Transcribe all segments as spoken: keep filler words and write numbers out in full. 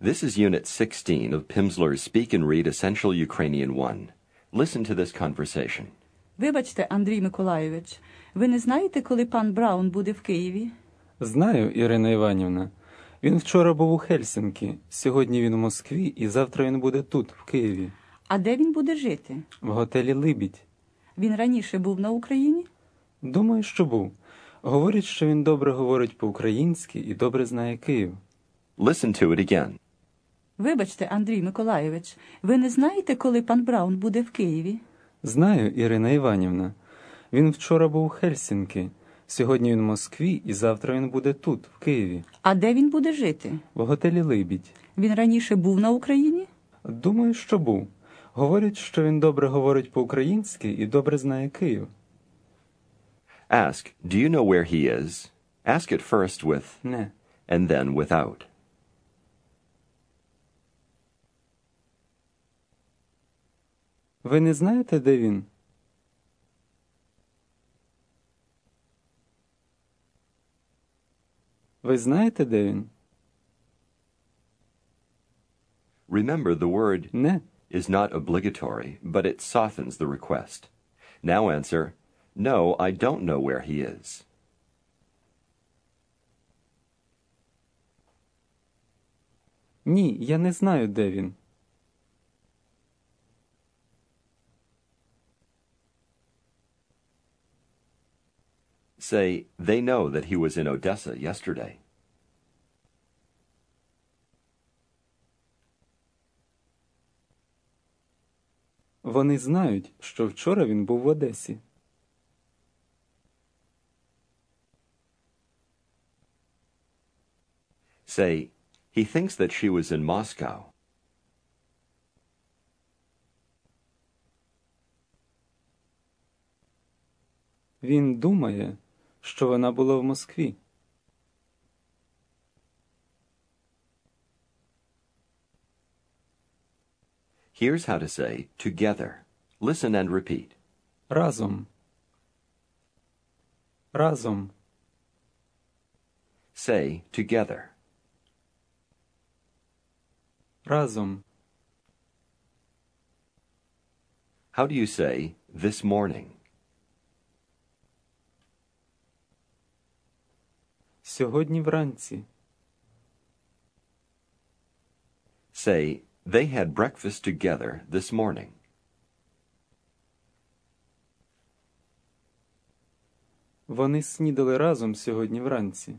This is Unit sixteen of Pimsleur's Speak and Read Essential Ukrainian one. Listen to this conversation. Вибачте, Андрій Миколайович, ви не знаєте, коли пан Браун буде в Києві? Знаю, Ірина Іванівна. Він вчора був у Хельсинкі, сьогодні він у Москві і завтра він буде тут, в Києві. А де він буде жити? В готелі «Либідь». Він раніше був на Україні? Думаю, що був. Говорять, що він добре говорить по-українськи і добре знає Київ. Listen to it again. Вибачте, Андрій Миколайович, ви не знаєте, коли пан Браун буде в Києві? Знаю, Ірина Іванівна. Він вчора був у Хельсинкі, сьогодні він в Москві і завтра він буде тут, в Києві. А де він буде жити? В готелі «Либідь». Він раніше був на Україні? Думаю, що був. Говорять, що він добре говорить по-українськи і добре знає Київ. Ask, do you know where he is? Ask it first with, Не. and then without. Ви не знаєте, де він? Ви знаєте, де він? Remember, the word Не. is not obligatory, but it softens the request. Now answer, no, I don't know where he is. Ні, я не знаю, де він. Say, they know that he was in Odessa yesterday. Вони знають, що вчора він був в Одесі. Say, he thinks that she was in Moscow. Він думає, що вона була в Москві. Here's how to say together. Listen and repeat. Разом. Разом. Say together. Разом. How do you say this morning? Сьогодні вранці. Say, they had breakfast together this morning. Вони снідали разом сьогодні вранці.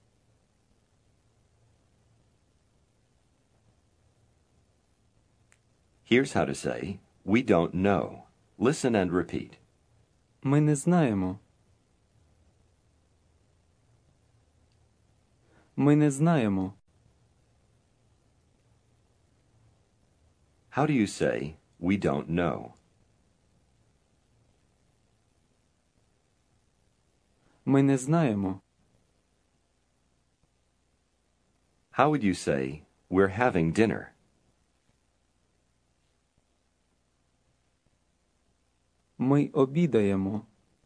Here's how to say, we don't know. Listen and repeat. Ми не знаємо. Ми не знаємо. How do you say, we don't know? Ми не знаємо. How would you say, we're having dinner? Ми обідаємо.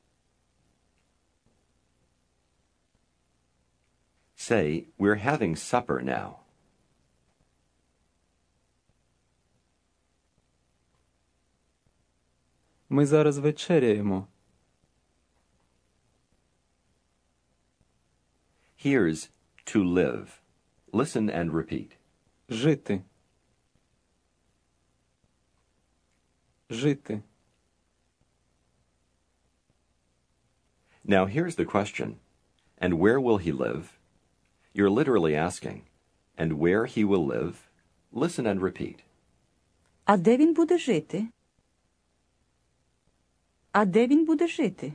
Say, we're having supper now. Ми зараз вечеряємо. Here's to live. Listen and repeat. Жити. Жити. Now here's the question. And where will he live? You're literally asking. And where he will live? Listen and repeat. А де він буде жити? А де він буде жити?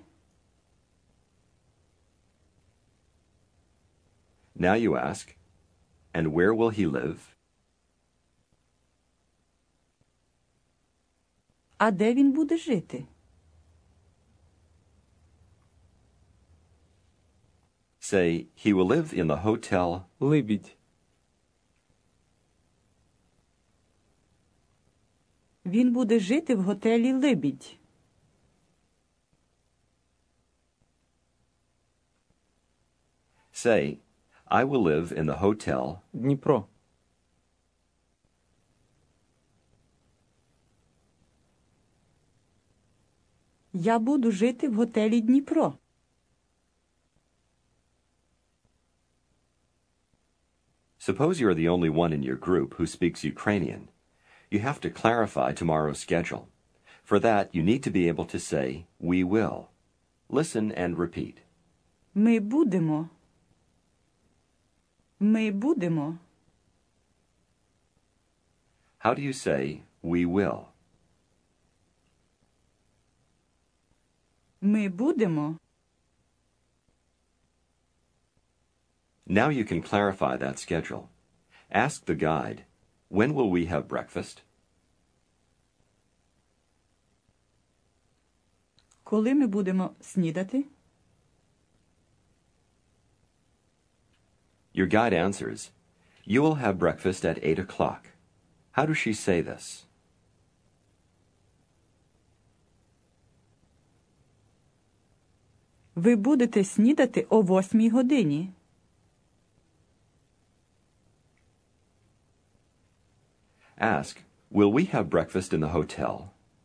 Now you ask. And where will he live? А де він буде жити? Say, he will live in the hotel. «Либідь». Він буде жити в готелі «Либідь». Say, I will live in the hotel. Дніпро. Я буду жити в готелі Дніпро. Suppose you're the only one in your group who speaks Ukrainian. You have to clarify tomorrow's schedule. For that, you need to be able to say, we will. Listen and repeat. Ми будемо. Ми будемо. How do you say, we will? Ми будемо. Now you can clarify that schedule. Ask the guide, when will we have breakfast? Коли ми будемо снідати? Your guide answers, you will have breakfast at eight o'clock. How does she say this? Ви будете снідати о восьмій годині. Ask, will we have breakfast in the hotel?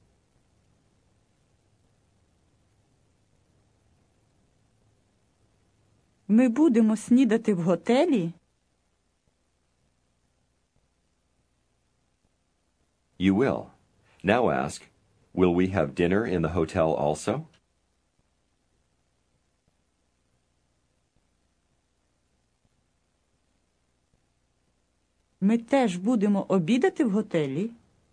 Ми будемо снідати в готелі? You will. Now ask, will we have dinner in the hotel also? Ми теж будемо обідати в готелі?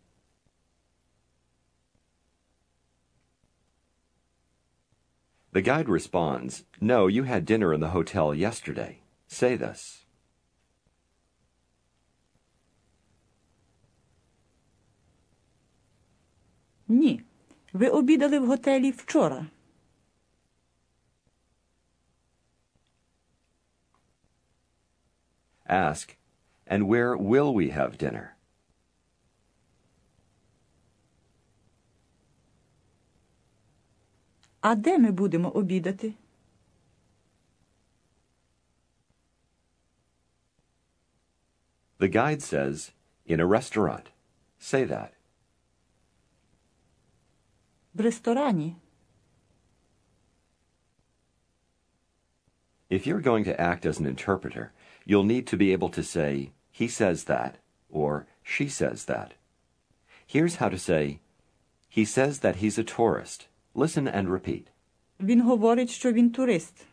The guide responds, no, you had dinner in the hotel yesterday. Say this. Ні. Ви обідали в готелі вчора. Ask, and where will we have dinner? А де ми будемо обідати? The guide says, in a restaurant. Say that. В ресторані. If you're going to act as an interpreter, you'll need to be able to say, he says that, or she says that. Here's how to say, he says that he's a tourist. Listen and repeat. Він говорить, що він турист.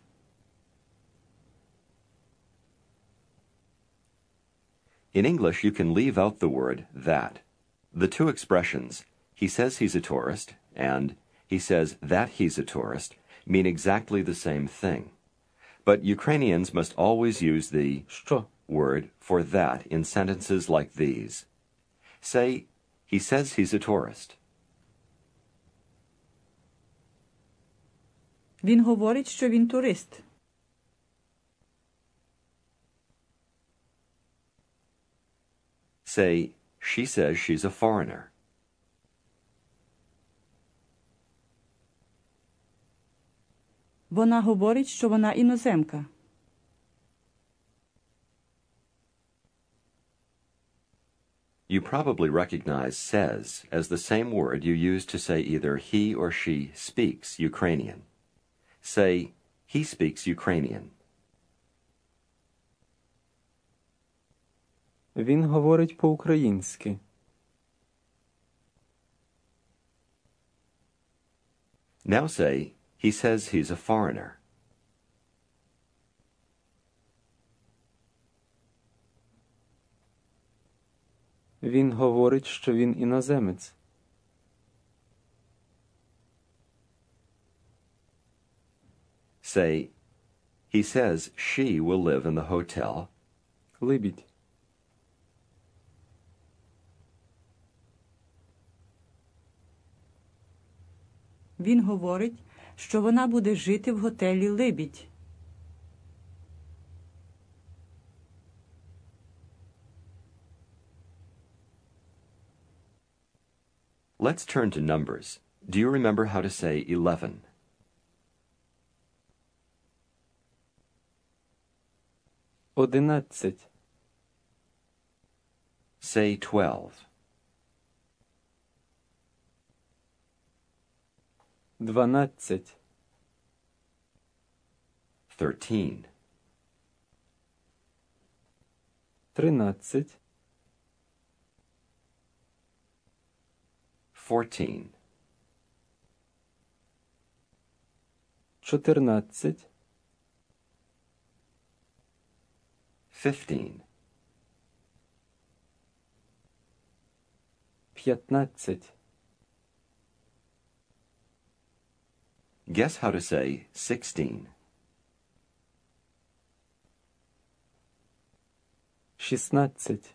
In English, you can leave out the word that. The two expressions, he says he's a tourist, and he says that he's a tourist, mean exactly the same thing. But Ukrainians must always use the Що? word for that in sentences like these. Say, he says he's a tourist. Він говорить, що він турист. Say, she says she's a foreigner. Вона говорить, що вона іноземка. You probably recognize says as the same word you use to say either he or she speaks Ukrainian. Say, he speaks Ukrainian. Він говорить по-українськи. Now say, he says he's a foreigner. Він говорить, що він іноземець. Say, he says she will live in the hotel. Либідь. Він говорить, що вона буде жити в готелі «Либідь». Let's turn to numbers. Do you remember how to say eleven? Одинадцять. Say twelve. Дванадцять. thirteen, Тринадцять. fourteen, Чотирнадцять. fifteen, П'ятнадцять. Guess how to say sixteen. Шістнадцять.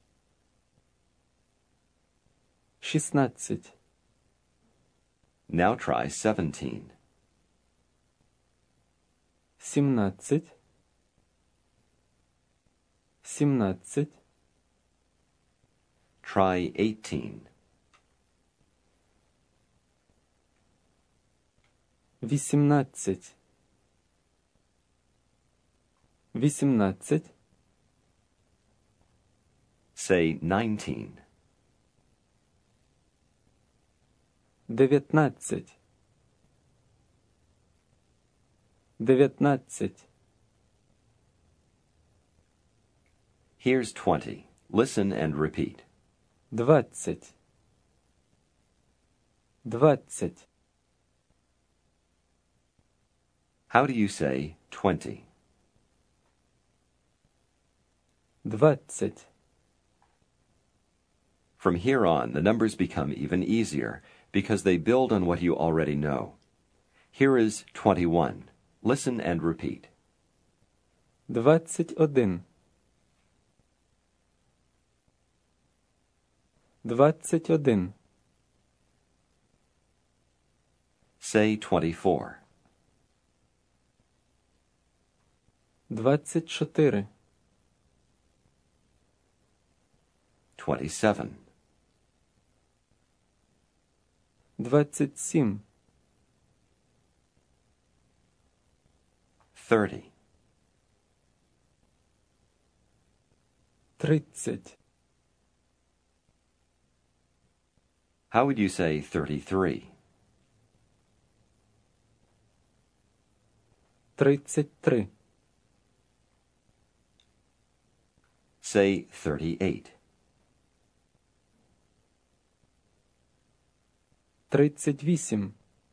Шістнадцять. Now try seventeen. Сімнадцять. Сімнадцять. Try eighteen. Вісімнадцять. Вісімнадцять. Say nineteen. Дев'ятнадцять. Дев'ятнадцять. Here's twenty. Listen and repeat. Двадцять. Двадцять. How do you say twenty? Двадцять. From here on, the numbers become even easier because they build on what you already know. Here is twenty-one. Listen and repeat. Двадцять один. Двадцять один. Say twenty-four. Двадцять чотири. twenty-seven. Двадцять сім. thirty. Тридцять. How would you say thirty-three? Тридцять три. Say thirty-eight. Тридцять вісім.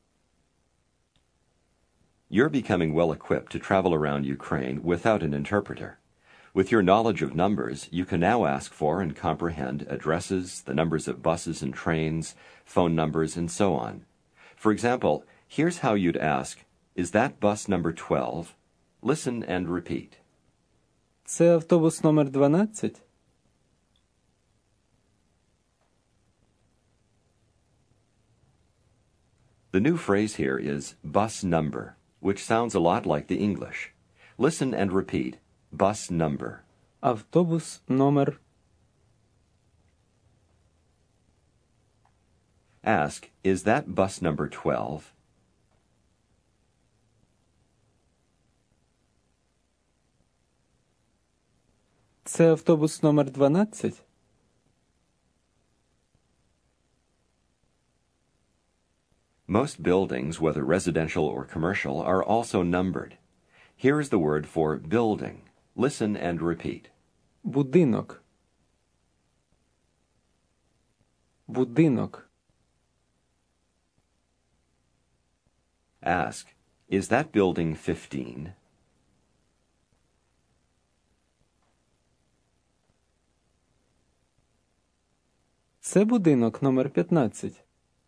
You're becoming well equipped to travel around Ukraine without an interpreter. With your knowledge of numbers, you can now ask for and comprehend addresses, the numbers of buses and trains, phone numbers, and so on. For example, here's how you'd ask, is that bus number twelve? Listen and repeat. Це автобус номер дванадцять? The new phrase here is bus number, which sounds a lot like the English. Listen and repeat, bus number. Автобус номер. Ask, is that bus number twelve? Це автобус номер дванадцять? Most buildings, whether residential or commercial, are also numbered. Here is the word for building. Listen and repeat. Будинок. Будинок. Ask, is that building fifteen? Це будинок номер п'ятнадцять.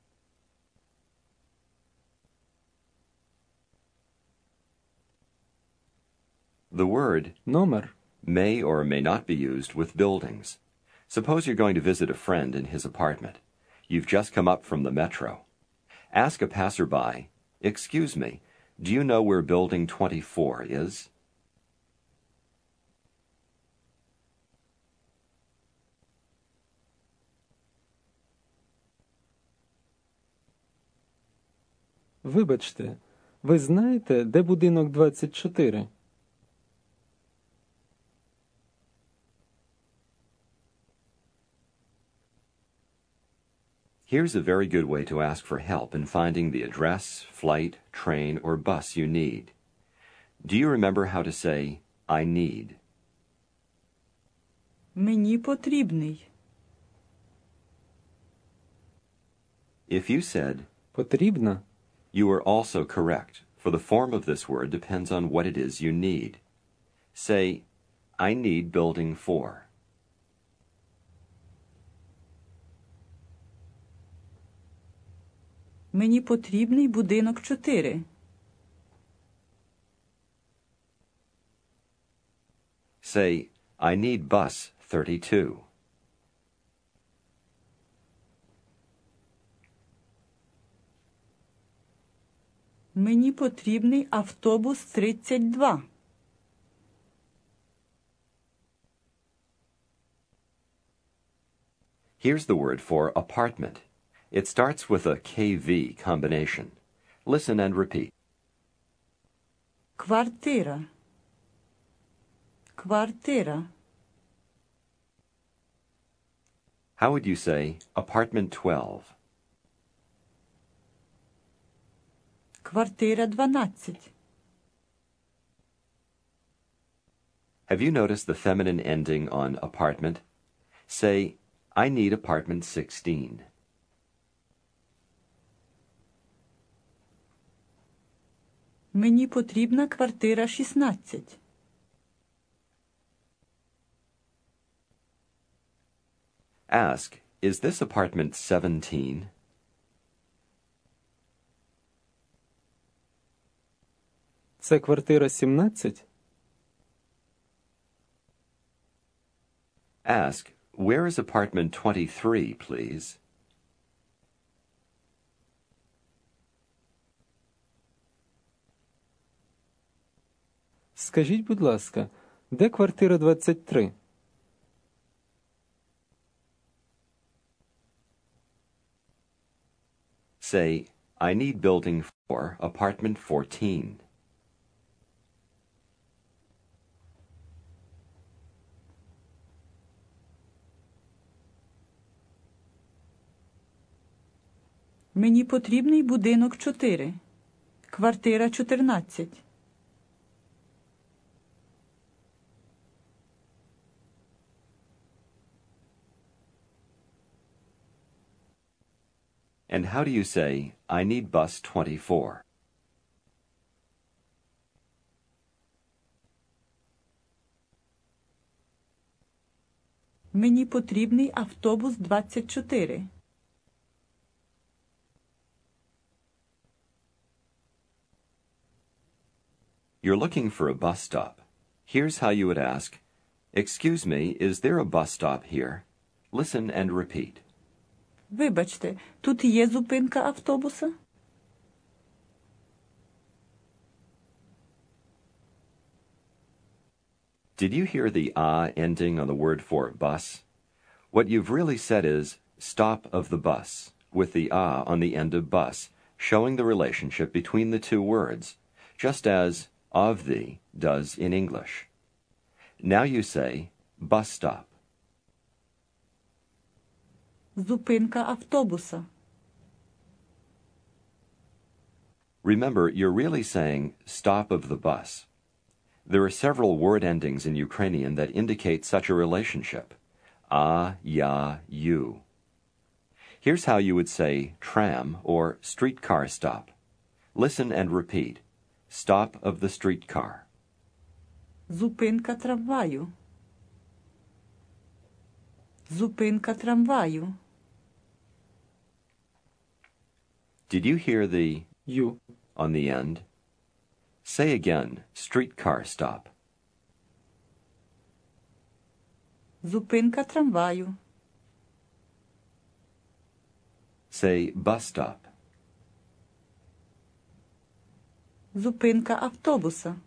The word Номер. may or may not be used with buildings. Suppose you're going to visit a friend in his apartment. You've just come up from the metro. Ask a passerby, excuse me, do you know where building twenty-four is? Вибачте, ви знаєте, де будинок двадцять чотири? Here's a very good way to ask for help in finding the address, flight, train, or bus you need. Do you remember how to say, I need? Мені потрібний. If you said, Потрібна. you are also correct, for the form of this word depends on what it is you need. Say, I need building four. Мені потрібний будинок чотири. Say, I need bus thirty-two. Мені потрібний автобус тридцять два. Here's the word for apartment. It starts with a K V combination. Listen and repeat. Квартира. Квартира. How would you say apartment twelve? Квартира дванадцять. Have you noticed the feminine ending on apartment? Say, I need apartment sixteen. Мені потрібна квартира шістнадцять. Ask, is this apartment seventeen? Це квартира сімнадцять? Ask, where is apartment twenty-three, please? Скажіть, будь ласка, де квартира двадцять три? Say, I need building four, apartment fourteen. Мені потрібний будинок чотири. Квартира чотирнадцять. And how do you say, I need bus twenty-four? Мені потрібний автобус двадцять чотири. You're looking for a bus stop. Here's how you would ask, excuse me, is there a bus stop here? Listen and repeat. Вибачте, тут є зупинка автобуса? Did you hear the ah ending on the word for bus? What you've really said is stop of the bus, with the ah on the end of bus, showing the relationship between the two words, just as of the does in English. Now you say bus stop. Зупинка автобуса. Remember, you're really saying stop of the bus. There are several word endings in Ukrainian that indicate such a relationship. Ah, ya, you. Here's how you would say tram or streetcar stop. Listen and repeat. Stop of the streetcar. Зупинка трамваю. Зупинка трамваю. Did you hear the Ю. on the end? Say again, streetcar stop. Зупинка трамваю. Say bus stop. Зупинка автобуса.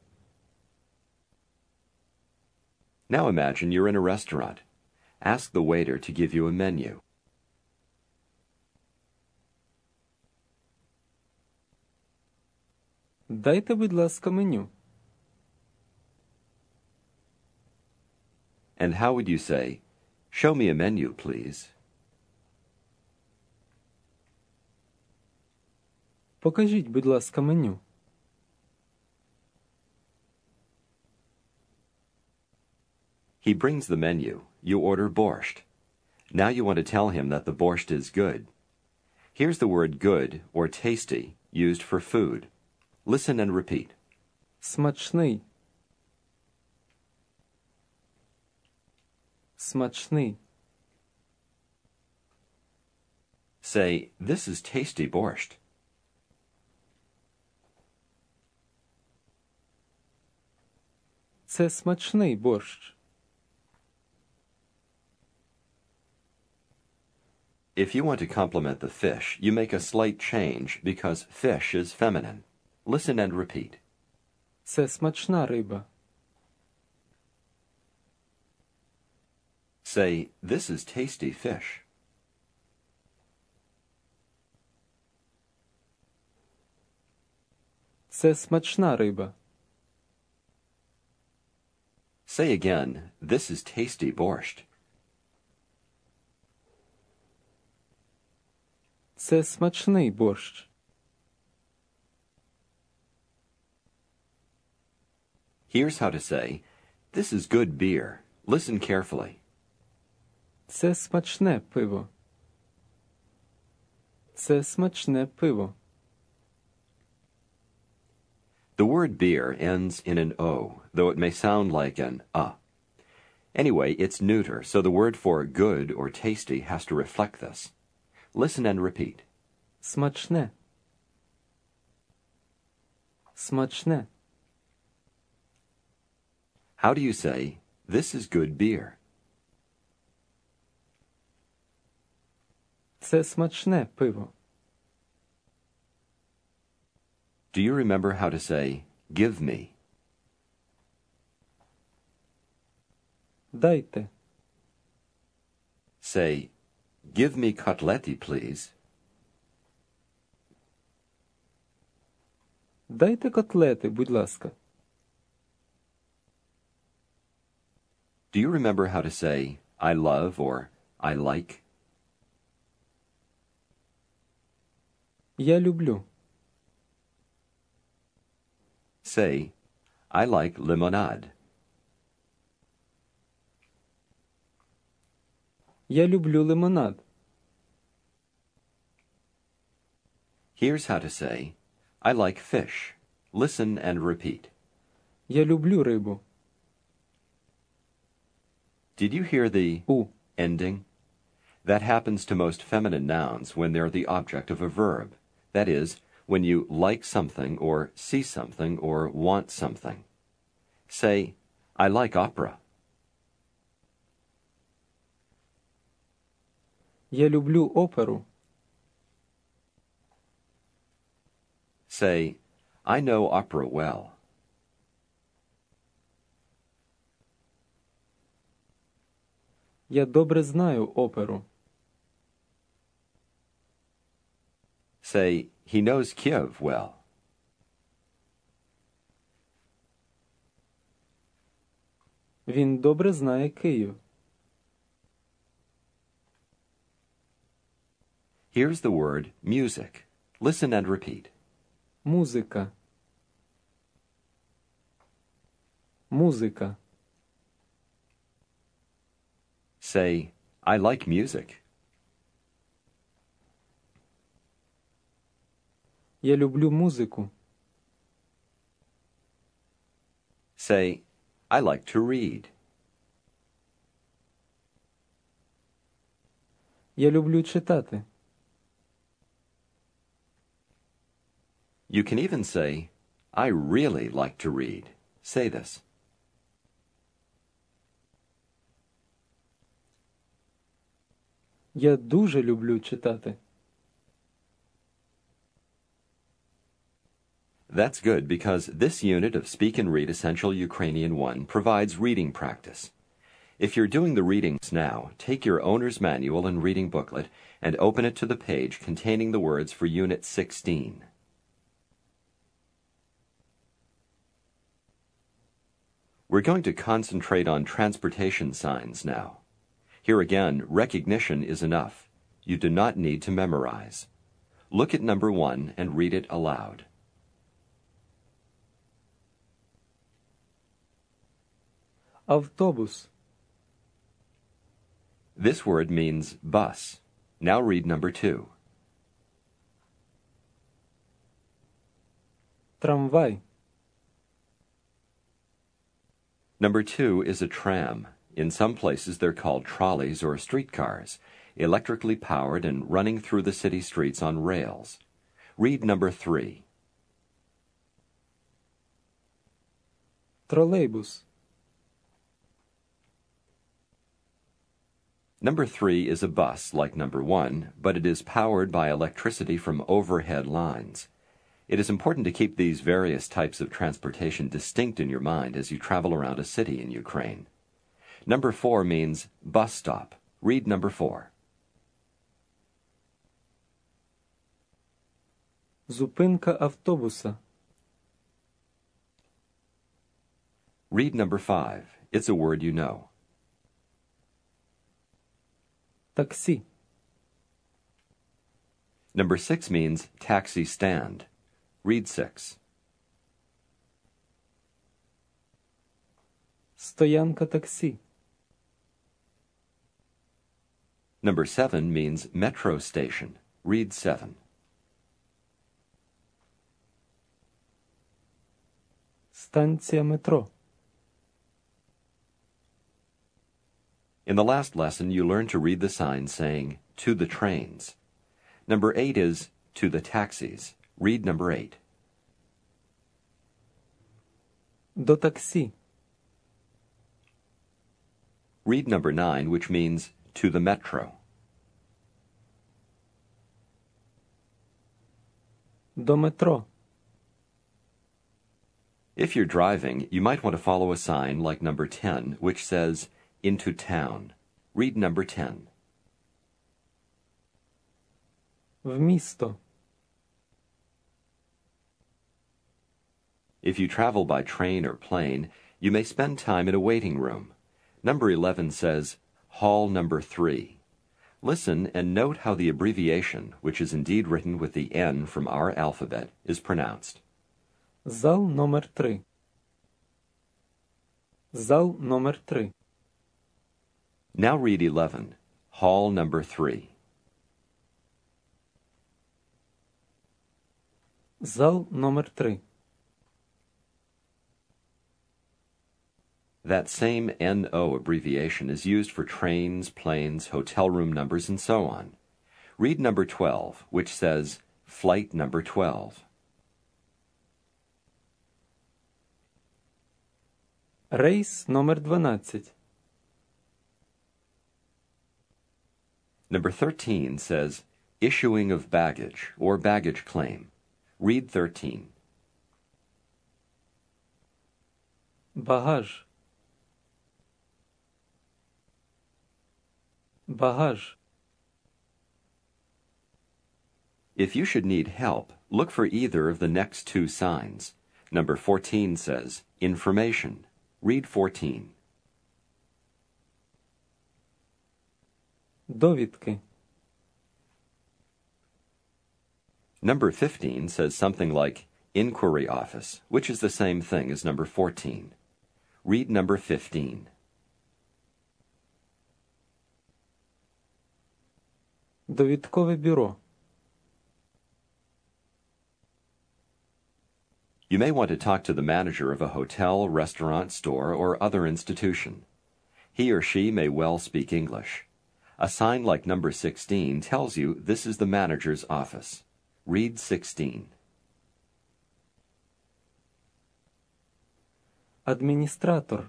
Now imagine you're in a restaurant. Ask the waiter to give you a menu. Дайте, будь ласка, меню. And how would you say, show me a menu, please? Покажіть, будь ласка, меню. He brings the menu. You order borscht. Now you want to tell him that the borscht is good. Here's the word good or tasty used for food. Listen and repeat. Смачний. Смачний. Say, this is tasty borscht. Це смачний борщ. If you want to compliment the fish, you make a slight change because fish is feminine. Listen and repeat. Це смачна риба. Say, this is tasty fish. Це смачна риба. Say again, this is tasty borscht. Це смачний борщ. Here's how to say, this is good beer. Listen carefully. Це смачне пиво. Це смачне пиво. The word beer ends in an O, though it may sound like an uh. Anyway, it's neuter, so the word for good or tasty has to reflect this. Listen and repeat. Смачне. Смачне. How do you say, this is good beer? Це смачне пиво. Do you remember how to say, give me? Дайте. Say, give me котлети, please. Дайте котлети, будь ласка. Do you remember how to say, I love or I like? Я люблю. Say, I like limonade. Я люблю лимонад. Here's how to say, I like fish. Listen and repeat. Я люблю рибу. Did you hear the У. ending? That happens to most feminine nouns when they're the object of a verb. That is, when you like something or see something or want something. Say, I like opera. Я люблю оперу. Say, I know opera well. Я добре знаю оперу. Say, he knows Kiev well. Він добре знає Київ. Here's the word music. Listen and repeat. Музика. Музика. Say, I like music. Я люблю музику. Say, I like to read. Я люблю читати. You can even say, I really like to read. Say this. Я дуже люблю читати. That's good because this unit of Speak and Read Essential Ukrainian one provides reading practice. If you're doing the readings now, take your owner's manual and reading booklet and open it to the page containing the words for Unit sixteen. We're going to concentrate on transportation signs now. Here again, recognition is enough. You do not need to memorize. Look at number one and read it aloud. Автобус. This word means bus. Now read number two. Трамвай. Number two is a tram. In some places they're called trolleys or streetcars, electrically powered and running through the city streets on rails. Read number three. Тролейбус. Number three is a bus like number one, but it is powered by electricity from overhead lines. It is important to keep these various types of transportation distinct in your mind as you travel around a city in Ukraine. Number four means bus stop. Read number four. Зупинка автобуса. Read number five. It's a word you know. Таксі. Number six means taxi stand. Read six. Стоянка таксі. Number seven means metro station. Read seven. Станція метро. In the last lesson, you learned to read the sign saying, to the trains. Number eight is, to the taxis. Read number eight. До таксі. Read number nine, which means, to the metro. До метро. If you're driving, you might want to follow a sign like number ten, which says, into town. Read number ten. В місто. If you travel by train or plane, you may spend time in a waiting room. Number eleven says, hall number three. Listen and note how the abbreviation, which is indeed written with the N from our alphabet, is pronounced. Зал номер три. Зал номер три. Now read eleven. Hall number three. Зал номер три. That same N O abbreviation is used for trains, planes, hotel room numbers, and so on. Read number twelve, which says, flight number twelve. Рейс номер дванадцять. Number thirteen says, issuing of baggage or baggage claim. Read thirteen. Багаж. Багаж. If you should need help, look for either of the next two signs. Number fourteen says, information. Read fourteen. Довідки. Number fifteen says something like inquiry office, which is the same thing as number fourteen. Read number fifteen. Довідкове бюро. You may want to talk to the manager of a hotel, restaurant, store, or other institution. He or she may well speak English. A sign like number sixteen tells you this is the manager's office. Read sixteen. Адміністратор.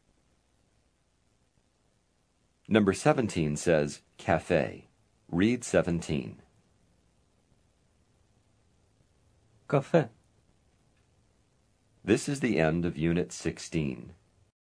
Number seventeen says cafe. Read seventeen. Кафе. This is the end of Unit sixteen.